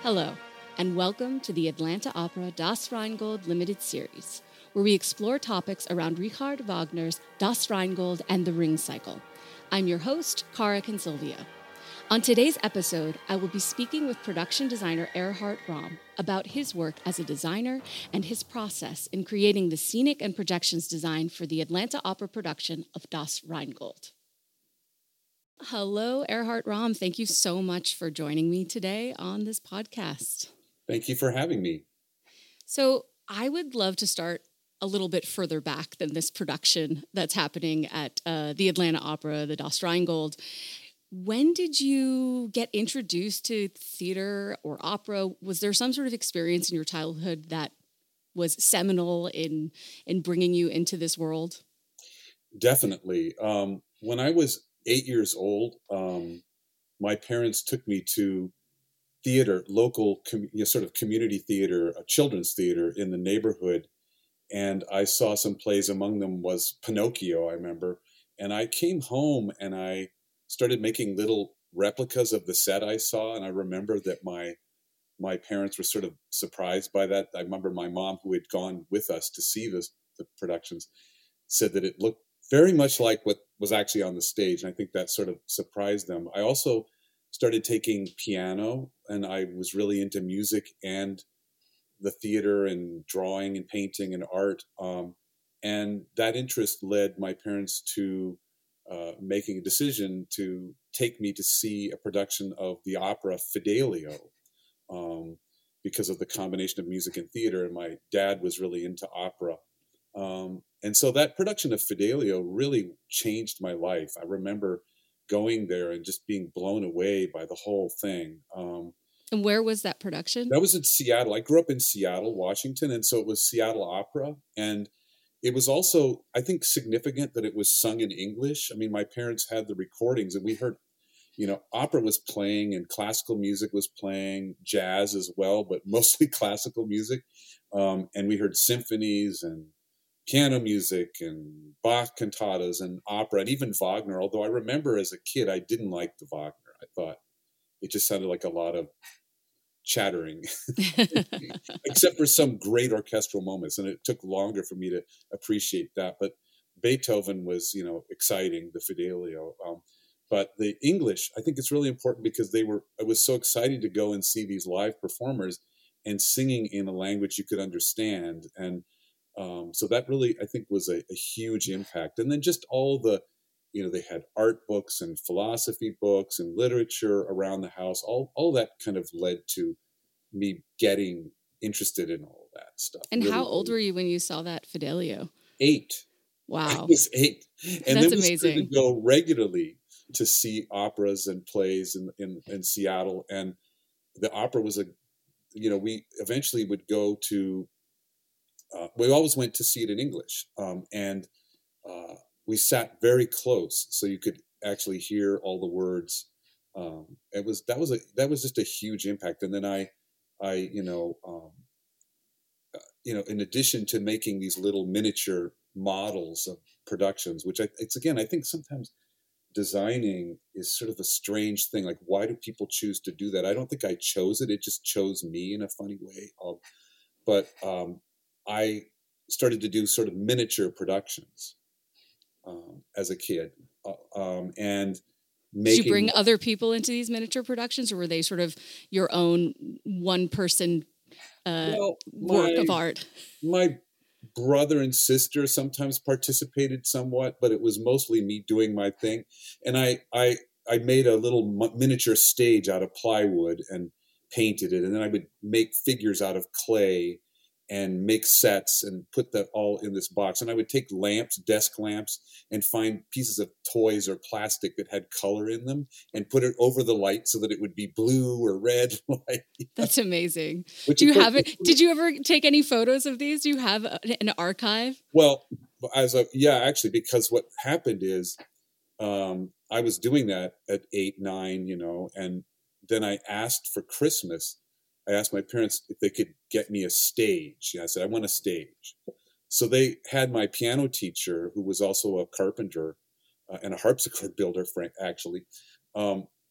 Hello, and welcome to the Atlanta Opera Das Rheingold Limited Series, where we explore topics around Richard Wagner's Das Rheingold and the Ring Cycle. I'm your host, Cara Consilvio. On today's episode, I will be speaking with production designer Erhard Rahm about his work as a designer and his process in creating the scenic and projections design for the Atlanta Opera production of Das Rheingold. Hello, Erhard Rahm. Thank you so much for joining me today on this podcast. Thank you for having me. So I would love to start a little bit further back than this production that's happening at the Atlanta Opera, the Das Rheingold. When did you get introduced to theater or opera? Was there some sort of experience in your childhood that was seminal in bringing you into this world? Definitely. When I was 8 years old, my parents took me to theater, local sort of community theater, a children's theater in the neighborhood. And I saw some plays. Among them was Pinocchio, I remember. And I came home and I started making little replicas of the set I saw. And I remember that my parents were sort of surprised by that. I remember my mom, who had gone with us to see the productions, said that it looked very much like what was actually on the stage. And I think that sort of surprised them. I also started taking piano, and I was really into music and the theater and drawing and painting and art. And that interest led my parents to making a decision to take me to see a production of the opera Fidelio, because of the combination of music and theater. And my dad was really into opera. And so that production of Fidelio really changed my life. I remember going there and just being blown away by the whole thing. And where was that production? That was in Seattle. I grew up in Seattle, Washington, and so it was Seattle Opera. And it was also, I think, significant that it was sung in English. I mean, my parents had the recordings, and we heard, opera was playing and classical music was playing, jazz as well, but mostly classical music. And we heard symphonies and piano music and Bach cantatas and opera and even Wagner. Although I remember as a kid, I didn't like the Wagner. I thought it just sounded like a lot of chattering, except for some great orchestral moments. And it took longer for me to appreciate that. But Beethoven was, exciting, the Fidelio. But the English, I think it's really important because I was so excited to go and see these live performers and singing in a language you could understand. And so that really, I think, was a huge impact. And then just all the, they had art books and philosophy books and literature around the house. All that kind of led to me getting interested in all that stuff. And how old were you when you saw that Fidelio? 8. Wow. I was 8. And that's then we amazing. started to go regularly to see operas and plays in Seattle. And the opera was we eventually would go to, we always went to see it in English. And we sat very close so you could actually hear all the words. That was just a huge impact. And then I in addition to making these little miniature models of productions, which I think sometimes designing is sort of a strange thing. Like, why do people choose to do that? I don't think I chose it. It just chose me in a funny way. But I started to do sort of miniature productions as a kid, and did you bring other people into these miniature productions, or were they sort of your own one-person work of art? My brother and sister sometimes participated somewhat, but it was mostly me doing my thing. And I made a little miniature stage out of plywood and painted it, and then I would make figures out of clay and make sets and put that all in this box. And I would take lamps, desk lamps, and find pieces of toys or plastic that had color in them and put it over the light so that it would be blue or red light. That's amazing. Do you have it? Did you ever take any photos of these? Do you have an archive? Well, actually, because what happened is I was doing that at 8, 9, and then I asked for Christmas. I asked my parents if they could get me a stage. I said, I want a stage. So they had my piano teacher, who was also a carpenter and a harpsichord builder, Frank, actually,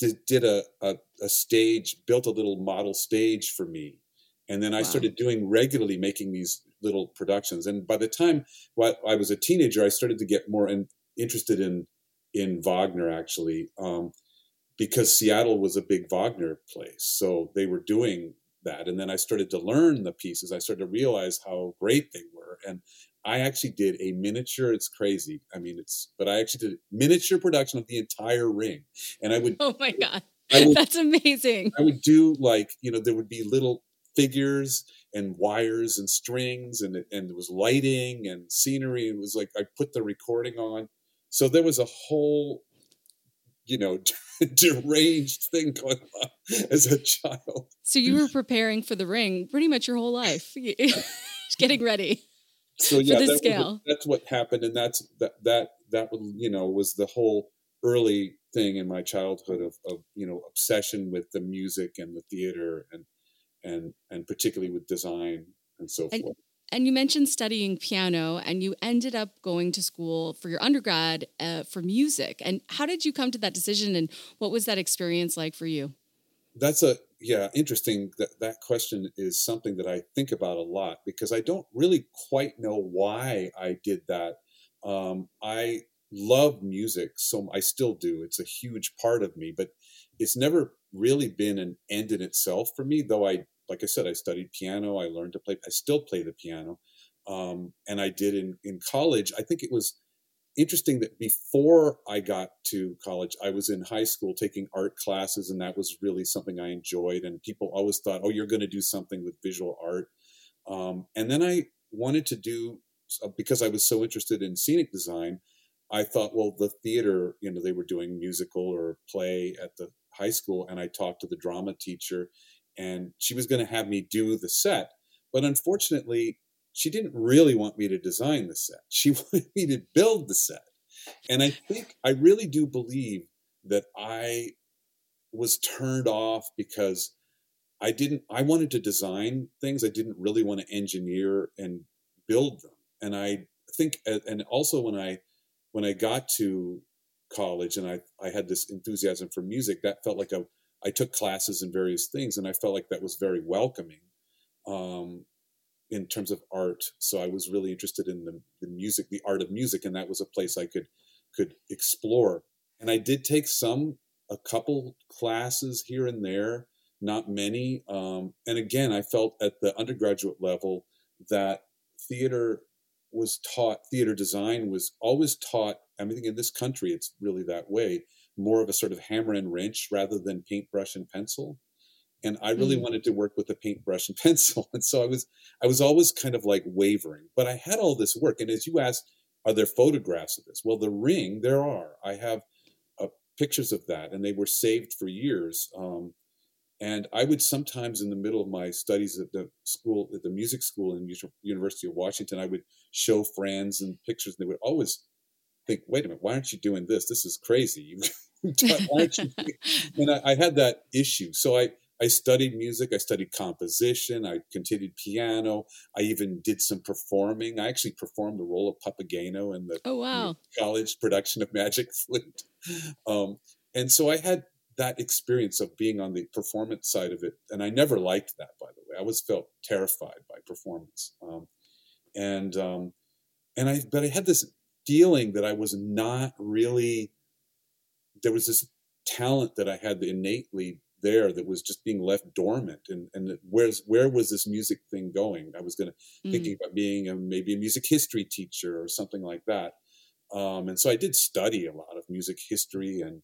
did a stage, built a little model stage for me. And then I Wow. started doing regularly, making these little productions. And by the time I was a teenager, I started to get more interested in Wagner, actually, because Seattle was a big Wagner place. So they were doing that. And then I started to learn the pieces. I started to realize how great they were. And I actually did a miniature. It's crazy. I mean, but I actually did a miniature production of the entire Ring. And Oh my God. I would, That's amazing. I would do there would be little figures and wires and strings, and there was lighting and scenery. It was like I put the recording on. So there was a whole, deranged thing going on as a child. So you were preparing for the Ring pretty much your whole life, getting ready. So yeah, for this scale. That's what happened, and that was the whole early thing in my childhood of obsession with the music and the theater and particularly with design and so forth. And you mentioned studying piano, and you ended up going to school for your undergrad for music. And how did you come to that decision, and what was that experience like for you? That's interesting. That question is something that I think about a lot because I don't really quite know why I did that. I love music, so I still do. It's a huge part of me, but it's never really been an end in itself for me, though like I said, I studied piano. I learned to play. I still play the piano. And I did in college. I think it was interesting that before I got to college, I was in high school taking art classes, and that was really something I enjoyed. And people always thought, oh, you're going to do something with visual art. And then I wanted to do, because I was so interested in scenic design, I thought, well, the theater, they were doing musical or play at the high school. And I talked to the drama teacher, and she was going to have me do the set. But unfortunately, she didn't really want me to design the set. She wanted me to build the set. And I really do believe that I was turned off because I wanted to design things. I didn't really want to engineer and build them. And I think, and also when I got to college and I had this enthusiasm for music, that felt like I took classes in various things, and I felt like that was very welcoming. In terms of art. So I was really interested in the music, the art of music. And that was a place I could explore. And I did take a couple classes here and there, not many. And again, I felt at the undergraduate level that theater design was always taught. I think in this country, it's really that way, more of a sort of hammer and wrench rather than paintbrush and pencil. And I really wanted to work with a paintbrush and pencil. And so I was always kind of like wavering, but I had all this work. And as you asked, are there photographs of this? Well, the Ring, there are. I have pictures of that, and they were saved for years. And I would sometimes, in the middle of my studies at the music school in University of Washington, I would show friends and pictures. And they would always think, wait a minute, why aren't you doing this? This is crazy. Why aren't you? And I had that issue. So I studied music. I studied composition. I continued piano. I even did some performing. I actually performed the role of Papageno in the college production of Magic Flute. And so I had that experience of being on the performance side of it. And I never liked that, by the way. I always felt terrified by performance. But I had this feeling that I was not really, there was this talent that I had innately there that was just being left dormant, and where was this music thing going? I was thinking about being maybe a music history teacher or something like that, and so I did study a lot of music history and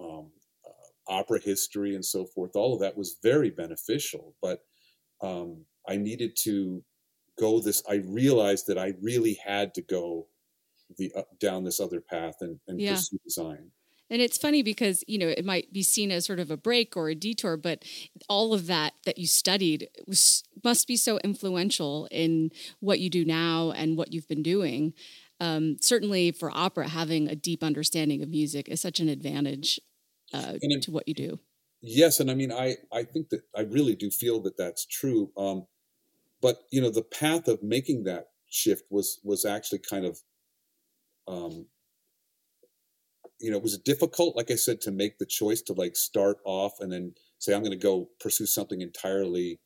opera history and so forth. All of that was very beneficial, but I needed to go this. I realized that I really had to go down this other path and pursue design. And it's funny because, it might be seen as sort of a break or a detour, but all of that you studied must be so influential in what you do now and what you've been doing. Certainly for opera, having a deep understanding of music is such an advantage to what you do. Yes. And I mean, I think that I really do feel that that's true. But, the path of making that shift was actually kind of it was difficult, like I said, to make the choice to like start off and then say, I'm going to go pursue something entirely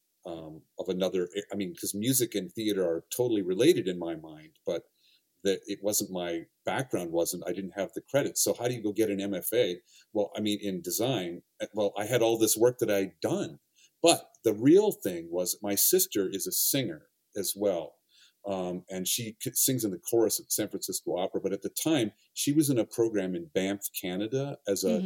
of another. I mean, because music and theater are totally related in my mind, but that it wasn't my background. I didn't have the credit. So how do you go get an MFA? Well, I mean, in design, well, I had all this work that I'd done, but the real thing was my sister is a singer as well. And she sings in the chorus at San Francisco Opera. But at the time, she was in a program in Banff, Canada, as a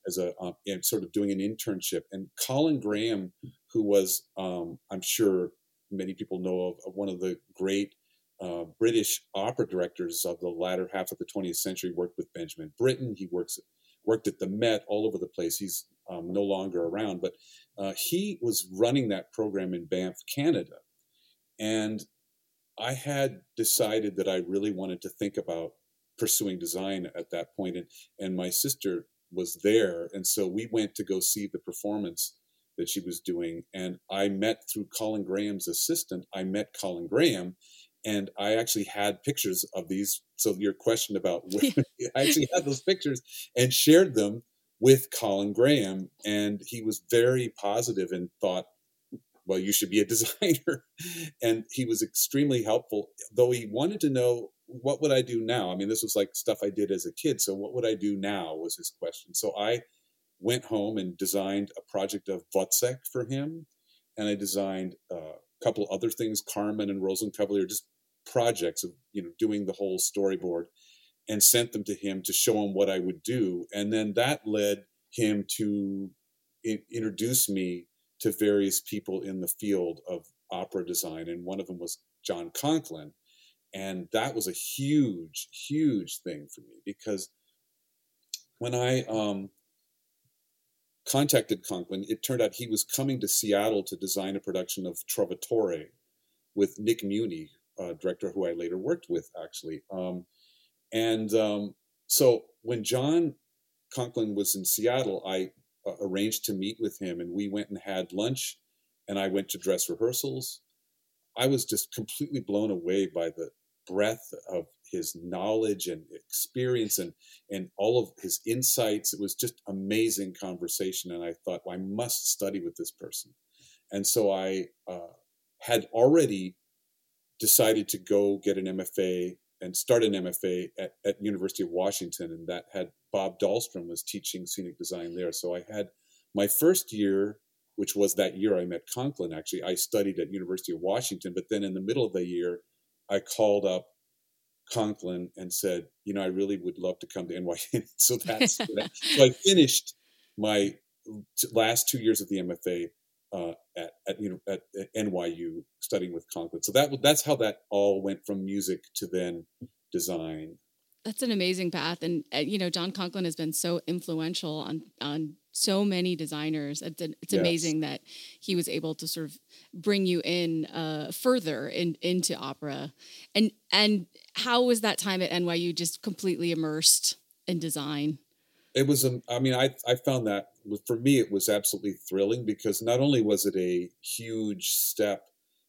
and sort of doing an internship. And Colin Graham, who was, I'm sure many people know of one of the great British opera directors of the latter half of the 20th century, worked with Benjamin Britten. He worked at the Met, all over the place. He's no longer around, but he was running that program in Banff, Canada. And I had decided that I really wanted to think about pursuing design at that point, and my sister was there, and so we went to go see the performance that she was doing. And I met through Colin Graham's assistant. I met Colin Graham, and I actually had pictures of these. So your question about I actually had those pictures and shared them with Colin Graham, and he was very positive and thought, well, you should be a designer. And he was extremely helpful, though he wanted to know, what would I do now? I mean, this was like stuff I did as a kid. So what would I do now was his question. So I went home and designed a project of Wozzeck for him. And I designed a couple other things, Carmen and Rosenkavalier, just projects of, doing the whole storyboard, and sent them to him to show him what I would do. And then that led him to introduce me to various people in the field of opera design. And one of them was John Conklin. And that was a huge, huge thing for me, because when I contacted Conklin, it turned out he was coming to Seattle to design a production of Trovatore with Nick Muny, a director who I later worked with, actually. So when John Conklin was in Seattle, I arranged to meet with him, and we went and had lunch, and I went to dress rehearsals. I was just completely blown away by the breadth of his knowledge and experience and all of his insights. It was just amazing conversation. And I thought, well, I must study with this person. And so I had already decided to go get an MFA and start an MFA at University of Washington. And that had Bob Dahlstrom was teaching scenic design there. So I had my first year, which was that year I met Conklin. Actually, I studied at University of Washington, but then in the middle of the year, I called up Conklin and said, I really would love to come to NYU. So so I finished my last 2 years of the MFA at NYU studying with Conklin. So that's how that all went from music to then design. That's an amazing path. And, John Conklin has been so influential on so many designers. It's amazing that he was able to sort of bring you in further into opera. And how was that time at NYU, just completely immersed in design? It was, I found that for me, it was absolutely thrilling, because not only was it a huge step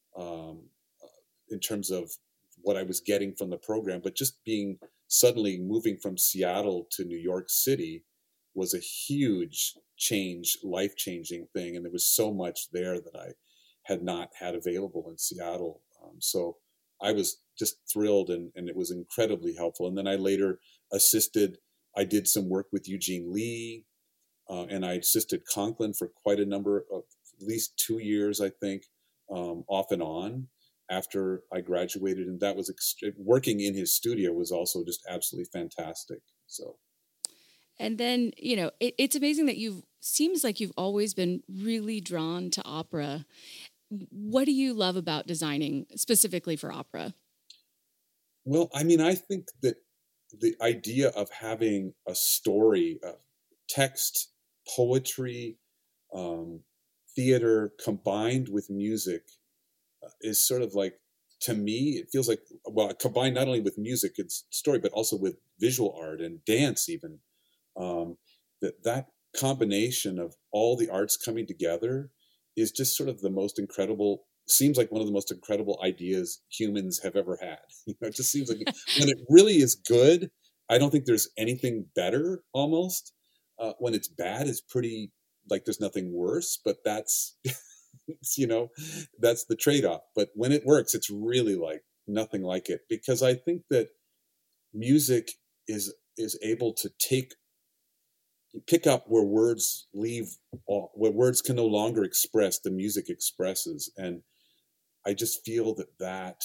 in terms of what I was getting from the program, but just suddenly moving from Seattle to New York City was a huge change, life-changing thing. And there was so much there that I had not had available in Seattle. So I was just thrilled, and it was incredibly helpful. And then I later I did some work with Eugene Lee, and I assisted Conklin for quite a number of, at least 2 years, I think, off and on, after I graduated. And that was working in his studio was also just absolutely fantastic. So, and then it's amazing that seems like you've always been really drawn to opera. What do you love about designing specifically for opera? Well, I think that the idea of having a story, text, poetry, theater combined with music is sort of like, to me, it feels like, well, combined not only with music and story, but also with visual art and dance even. That combination of all the arts coming together is just sort of the most incredible, seems like one of the most incredible ideas humans have ever had. It just seems like when it really is good, I don't think there's anything better almost. When it's bad, it's pretty like there's nothing worse, but that's, you know, that's the trade-off. But when it works, it's really like nothing like it, because I think that music is able to pick up where words leave, where words can no longer express, the music expresses. And I just feel that that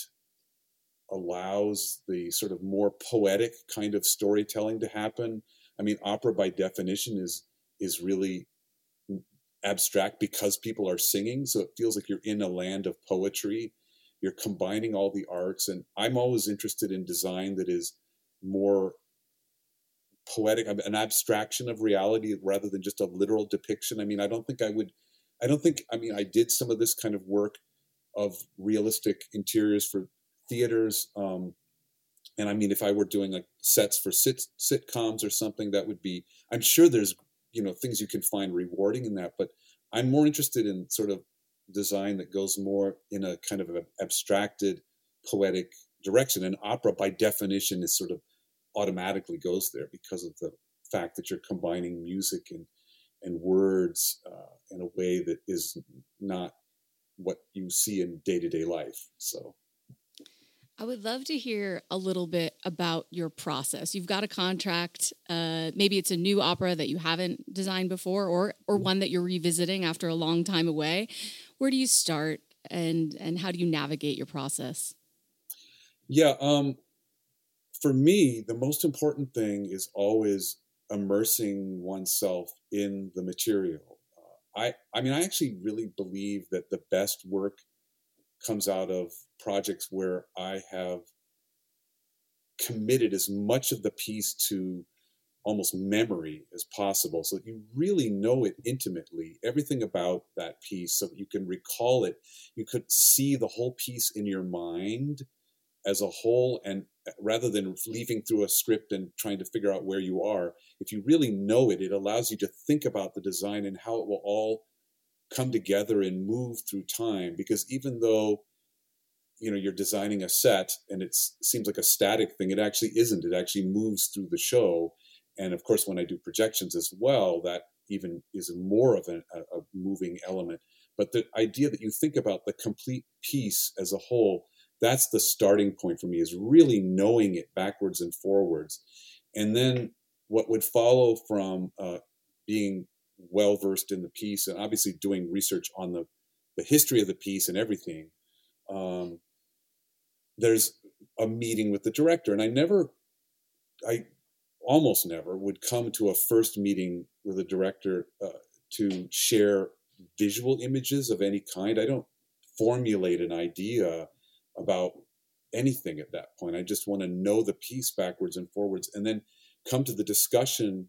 allows the sort of more poetic kind of storytelling to happen. I mean, opera by definition is really abstract because people are singing, so it feels like you're in a land of poetry. You're combining all the arts, and I'm always interested in design that is more poetic, an abstraction of reality rather than just a literal depiction. I mean, I mean, I did some of this kind of work of realistic interiors for theaters. And I mean, if I were doing like sets for sitcoms or something, that would be, I'm sure there's, things you can find rewarding in that, but I'm more interested in sort of design that goes more in a kind of an abstracted, poetic direction. And opera by definition is sort of automatically goes there because of the fact that you're combining music and words in a way that is not what you see in day-to-day life. So I would love to hear a little bit about your process. You've got a contract. Maybe it's a new opera that you haven't designed before, or one that you're revisiting after a long time away. Where do you start, and how do you navigate your process? Yeah, for me, the most important thing is always immersing oneself in the material. I mean, I actually really believe that the best work comes out of projects where I have committed as much of the piece to almost memory as possible, so that you really know it intimately, everything about that piece, so that you can recall it. You could see the whole piece in your mind as a whole, and rather than leafing through a script and trying to figure out where you are, if you really know it, it allows you to think about the design and how it will all come together and move through time. Because even though you're designing a set and it seems like a static thing, it actually isn't. It actually moves through the show. And of course, when I do projections as well, that even is more of a moving element. But the idea that you think about the complete piece as a whole, that's the starting point for me, is really knowing it backwards and forwards. And then what would follow from being well versed in the piece, and obviously doing research on the history of the piece and everything, there's a meeting with the director. And I almost never would come to a first meeting with a director to share visual images of any kind. I don't formulate an idea about anything at that point. I just want to know the piece backwards and forwards, and then come to a discussion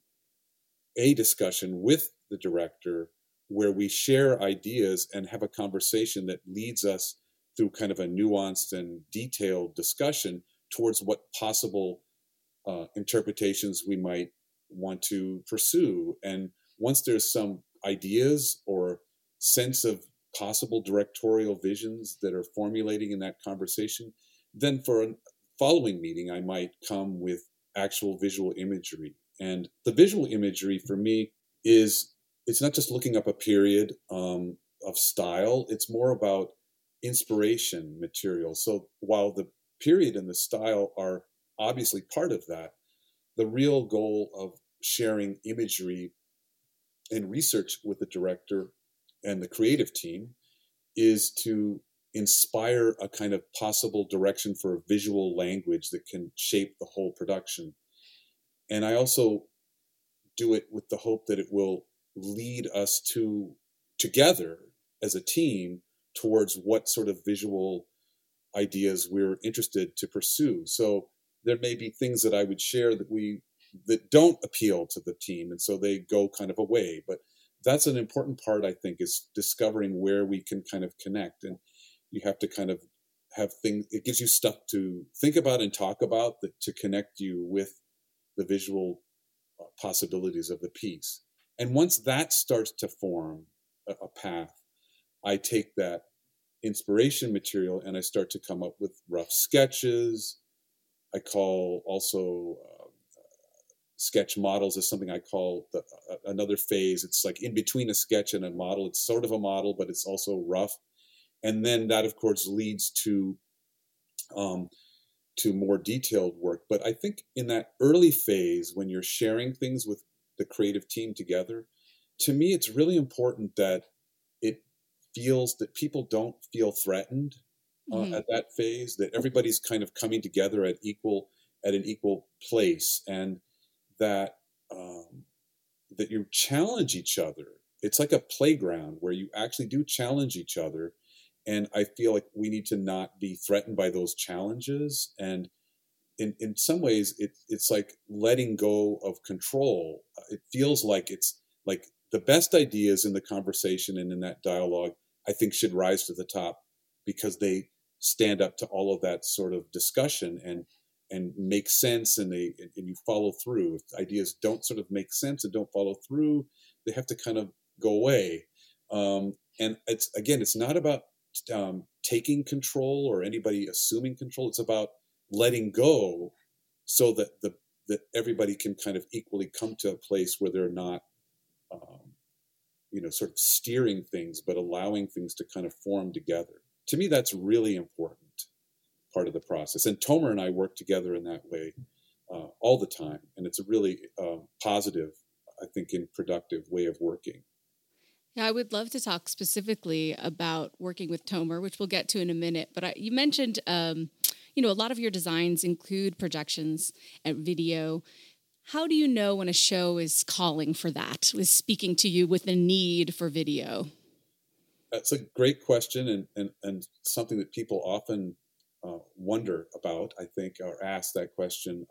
with the director where we share ideas and have a conversation that leads us through kind of a nuanced and detailed discussion towards what possible interpretations we might want to pursue. And once there's some ideas or sense of possible directorial visions that are formulating in that conversation, then for a following meeting, I might come with actual visual imagery. And the visual imagery for me it's not just looking up a period of style, it's more about inspiration material. So while the period and the style are obviously part of that, the real goal of sharing imagery and research with the director and the creative team is to inspire a kind of possible direction for a visual language that can shape the whole production. And I also do it with the hope that it will lead us together as a team towards what sort of visual ideas we're interested to pursue. So there may be things that I would share that don't appeal to the team, and so they go kind of away. But that's an important part, I think, is discovering where we can kind of connect. And you have to kind of have things, it gives you stuff to think about and talk about to connect you with the visual possibilities of the piece. And once that starts to form a path, I take that inspiration material and I start to come up with rough sketches. I call also sketch models is something I call another phase. It's like in between a sketch and a model. It's sort of a model, but it's also rough. And then that, of course, leads to more detailed work. But I think in that early phase, when you're sharing things with the creative team together, to me, it's really important that it feels that people don't feel threatened at that phase, that everybody's kind of coming together at an equal place, and that that you challenge each other. It's like a playground where you actually do challenge each other. And I feel like we need to not be threatened by those challenges. And in some ways, it's like letting go of control. It feels like it's like the best ideas in the conversation and in that dialogue, I think, should rise to the top because they stand up to all of that sort of discussion and make sense, and you follow through. If ideas don't sort of make sense and don't follow through, they have to kind of go away. And it's not about taking control or anybody assuming control. It's about letting go, so that that everybody can kind of equally come to a place where they're not, sort of steering things, but allowing things to kind of form together. To me, that's really important part of the process. And Tomer and I work together in that way all the time, and it's a really positive, I think, and productive way of working. Yeah, I would love to talk specifically about working with Tomer, which we'll get to in a minute. But you mentioned, a lot of your designs include projections and video. How do you know when a show is calling for that, is speaking to you with a need for video? That's a great question, and something that people often wonder about, I think, or ask that question.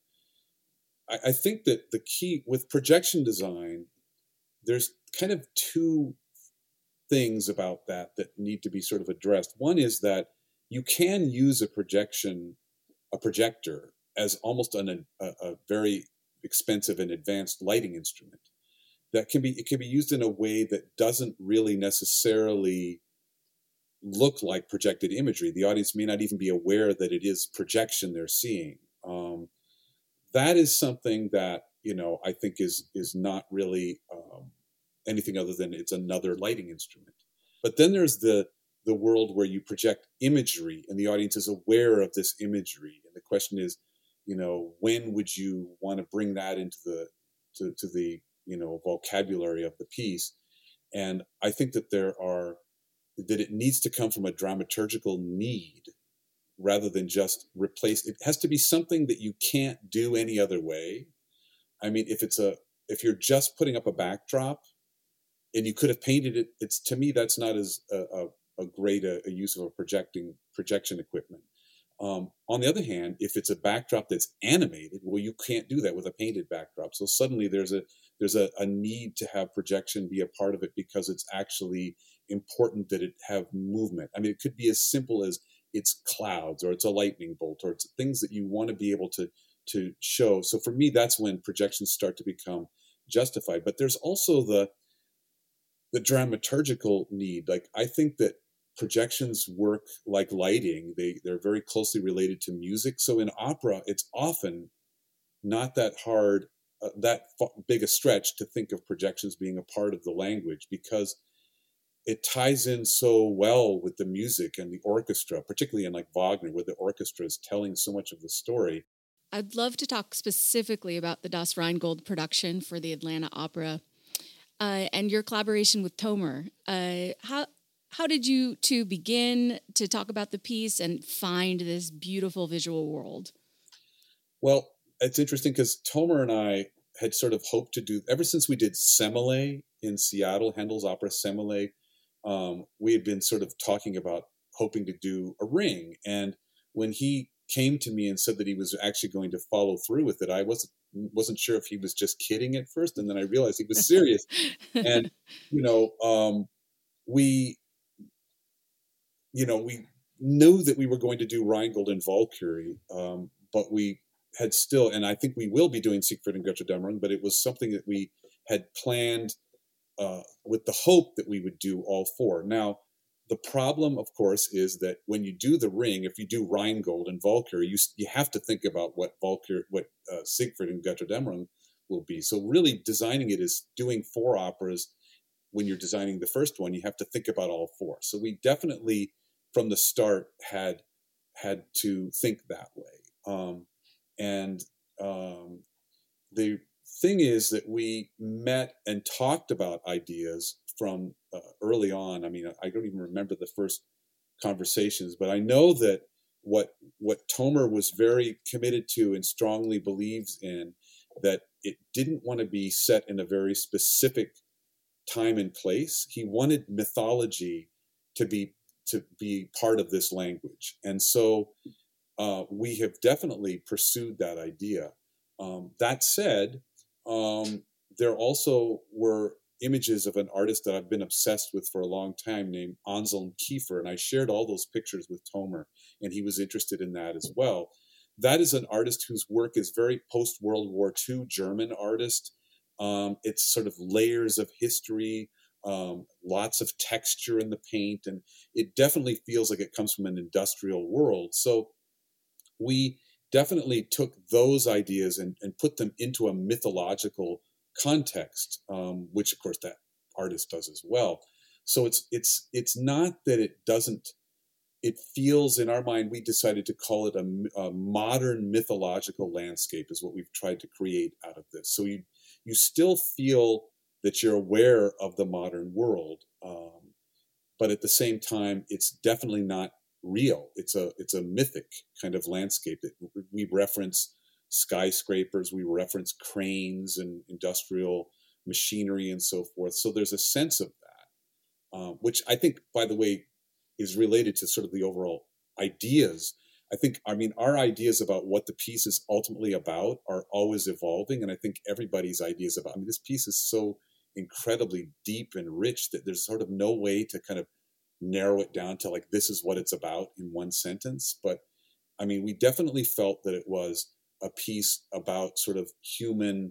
I think that the key with projection design, there's kind of two things about that need to be sort of addressed. One is that you can use a projector as almost a very expensive and advanced lighting instrument. It can be used in a way that doesn't really necessarily look like projected imagery. The audience may not even be aware that it is projection they're seeing. That is something that I think is not really anything other than it's another lighting instrument. But then there's the world where you project imagery and the audience is aware of this imagery, and the question is, when would you want to bring that into the to the vocabulary of the piece? And I think that it needs to come from a dramaturgical need rather than just replace. It has to be something that you can't do any other way. I mean, if you're just putting up a backdrop and you could have painted it, to me that's not as a great a use of a projection equipment. On the other hand, if it's a backdrop that's animated, well, you can't do that with a painted backdrop. So suddenly there's a need to have projection be a part of it because it's actually important that it have movement. I mean, it could be as simple as it's clouds or it's a lightning bolt or it's things that you want to be able to show. So for me, that's when projections start to become justified. But there's also the dramaturgical need. Like, I think that projections work like lighting. They're very closely related to music. So in opera, it's often not that hard, big a stretch to think of projections being a part of the language because it ties in so well with the music and the orchestra, particularly in like Wagner, where the orchestra is telling so much of the story. I'd love to talk specifically about the Das Rheingold production for the Atlanta Opera and your collaboration with Tomer. How did you two begin to talk about the piece and find this beautiful visual world? Well, it's interesting because Tomer and I had sort of hoped to do, ever since we did Semele in Seattle, Handel's opera Semele, we had been sort of talking about hoping to do a Ring. And when he came to me and said that he was actually going to follow through with it, I wasn't sure if he was just kidding at first, and then I realized he was serious. And we knew that we were going to do Rheingold and Valkyrie, but we had still, and I think we will be doing Siegfried and Götterdämmerung, but it was something that we had planned with the hope that we would do all four. Now, the problem, of course, is that when you do the Ring, if you do Rheingold and Valkyrie, you have to think about what Siegfried and Götterdämmerung will be. So really designing it is doing 4 operas. When you're designing the first one, you have to think about all 4. So we definitely, from the start, had to think that way. The thing is that we met and talked about ideas from early on. I mean, I don't even remember the first conversations, but I know that what Tomer was very committed to and strongly believes in, that it didn't want to be set in a very specific time and place. He wanted mythology to be part of this language, and so we have definitely pursued that idea. That said, there also were images of an artist that I've been obsessed with for a long time named Anselm Kiefer, and I shared all those pictures with Tomer, and he was interested in that as well. That is an artist whose work is very post-World War II German artist. It's sort of layers of history, lots of texture in the paint, and it definitely feels like it comes from an industrial world. So we definitely took those ideas and put them into a mythological context, which of course that artist does as well. So it's not that it doesn't. It feels, in our mind, we decided to call it a modern mythological landscape is what we've tried to create out of this. So you still feel that you're aware of the modern world, but at the same time, it's definitely not real. It's a mythic kind of landscape. We reference skyscrapers, we reference cranes and industrial machinery and so forth. So there's a sense of that, which I think, by the way, is related to sort of the overall ideas. I mean, our ideas about what the piece is ultimately about are always evolving. And I think everybody's ideas about, I mean, this piece is so incredibly deep and rich that there's sort of no way to kind of narrow it down to like, this is what it's about in one sentence. But I mean, we definitely felt that it was a piece about sort of human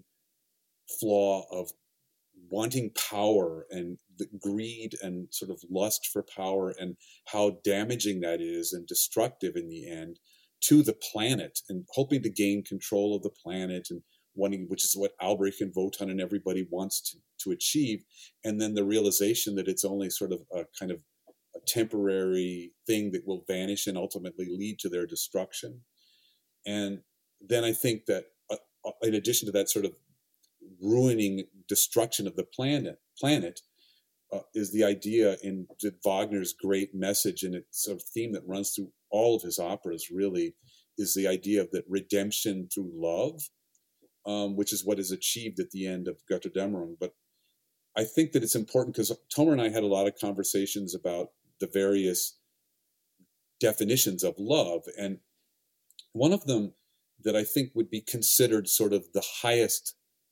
flaw of wanting power and the greed and sort of lust for power, and how damaging that is and destructive in the end to the planet, and hoping to gain control of the planet, and wanting, which is what Albrecht and Wotan and everybody wants to achieve. And then the realization that it's only sort of a kind of a temporary thing that will vanish and ultimately lead to their destruction. And then I think that in addition to that sort of ruining destruction of the planet is the idea in Wagner's great message, and it's sort of theme that runs through all of his operas, really, is the idea of that redemption through love, which is what is achieved at the end of Götterdämmerung. But I think that it's important because Tomer and I had a lot of conversations about the various definitions of love, and one of them that I think would be considered sort of the highest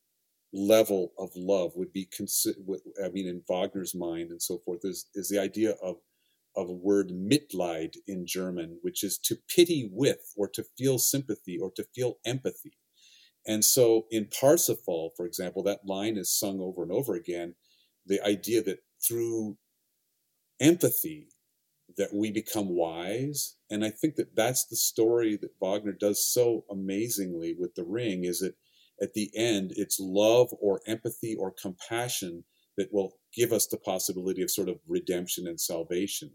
level of love would be I mean, in Wagner's mind and so forth, is the idea of a word Mitleid in German, which is to pity with, or to feel sympathy, or to feel empathy. And so in Parsifal, for example, that line is sung over and over again, the idea that through empathy that we become wise. And I think that that's the story that Wagner does so amazingly with The Ring, is that at the end, it's love or empathy or compassion that will give us the possibility of sort of redemption and salvation.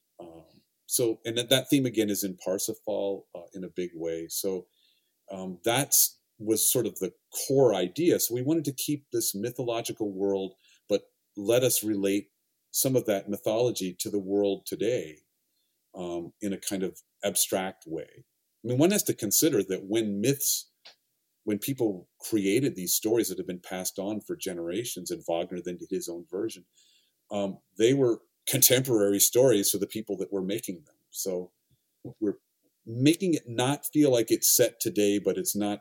And that theme again is in Parsifal in a big way. So that's was sort of the core idea. So we wanted to keep this mythological world, but let us relate some of that mythology to the world today in a kind of abstract way. I mean, one has to consider that when people created these stories that have been passed on for generations, and Wagner then did his own version, they were contemporary stories for the people that were making them. So we're making it not feel like it's set today, but it's not,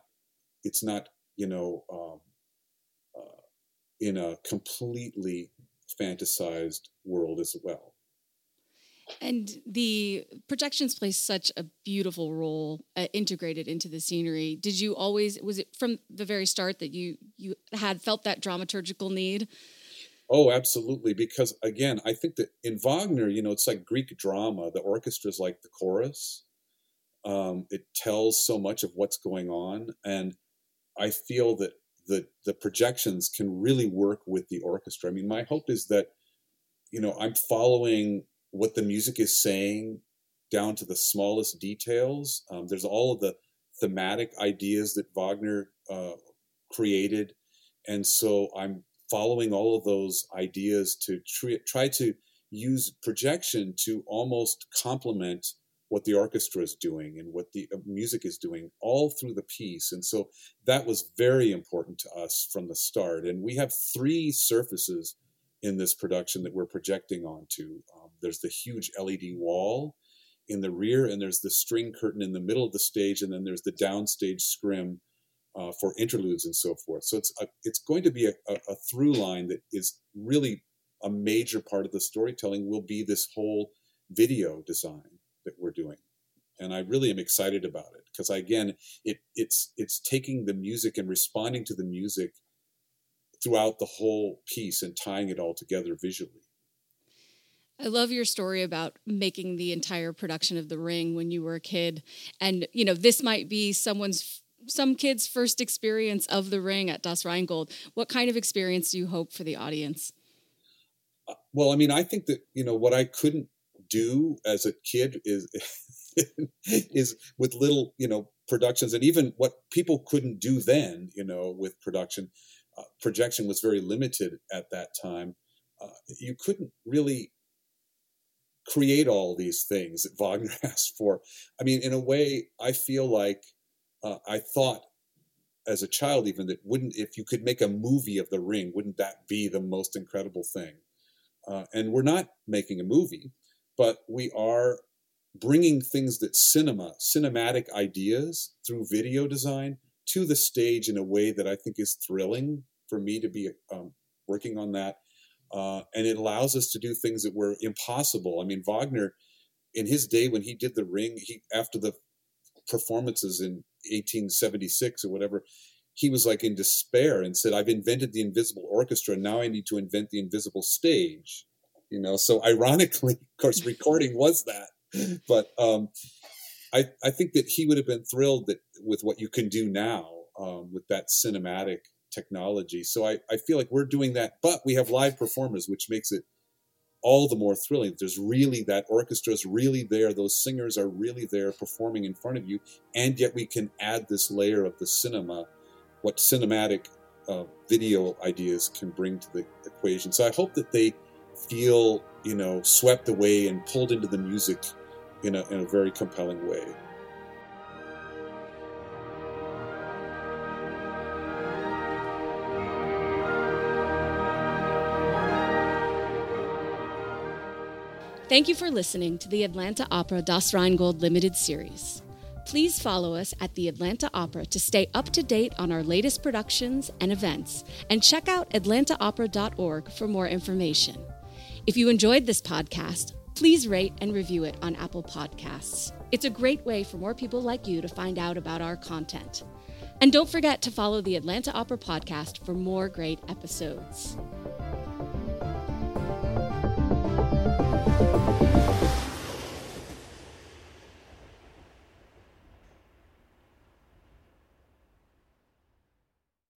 in a completely fantasized world as well. And the projections play such a beautiful role integrated into the scenery. Did you always, was it from the very start that you had felt that dramaturgical need? Oh, absolutely. Because again, I think that in Wagner, it's like Greek drama. The orchestra is like the chorus. It tells so much of what's going on. And I feel that the projections can really work with the orchestra. I mean, my hope is that, I'm following what the music is saying down to the smallest details. There's all of the thematic ideas that Wagner created. And so I'm following all of those ideas to try to use projection to almost complement what the orchestra is doing and what the music is doing all through the piece. And so that was very important to us from the start. And we have 3 surfaces in this production that we're projecting onto. There's the huge LED wall in the rear, and there's the string curtain in the middle of the stage, and then there's the downstage scrim for interludes and so forth. So it's going to be a through line that is really a major part of the storytelling, will be this whole video design that we're doing. And I really am excited about it because, again, it's taking the music and responding to the music throughout the whole piece and tying it all together visually. I love your story about making the entire production of The Ring when you were a kid. And, this might be some kid's first experience of The Ring at Das Rheingold. What kind of experience do you hope for the audience? Well, I mean, I think that, what I couldn't do as a kid is with little, productions, and even what people couldn't do then, with production. Projection was very limited at that time. You couldn't really create all these things that Wagner asked for. I mean, in a way, I feel like I thought as a child even that if you could make a movie of The Ring, wouldn't that be the most incredible thing? And we're not making a movie, but we are bringing things that cinematic ideas through video design to the stage in a way that I think is thrilling for me to be working on that. And it allows us to do things that were impossible. I mean, Wagner, in his day when he did The Ring, after the performances in 1876 or whatever, he was like in despair and said, I've invented the invisible orchestra, and now I need to invent the invisible stage. So ironically, of course, recording was that. But I think that he would have been thrilled with what you can do now with that cinematic technology. So I feel like we're doing that, but we have live performers, which makes it all the more thrilling. There's really, that orchestra is really there. Those singers are really there performing in front of you. And yet we can add this layer of the cinema, what cinematic video ideas can bring to the equation. So I hope that they feel, swept away and pulled into the music in a very compelling way. Thank you for listening to the Atlanta Opera Das Rheingold Limited Series. Please follow us at the Atlanta Opera to stay up to date on our latest productions and events, and check out atlantaopera.org for more information. If you enjoyed this podcast, please rate and review it on Apple Podcasts. It's a great way for more people like you to find out about our content. And don't forget to follow the Atlanta Opera Podcast for more great episodes.